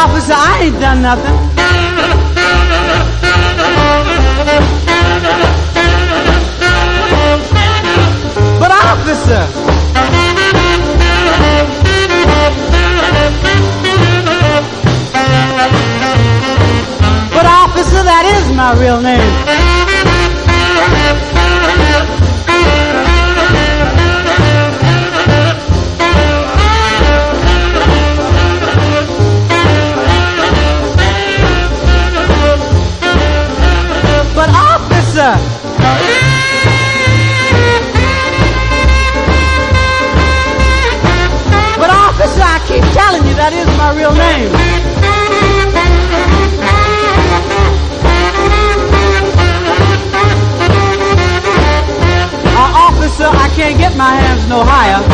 officer, I ain't done nothing. But officer, that is my real name. But officer, I keep telling you that is my real name. Officer, I can't get my hands no higher.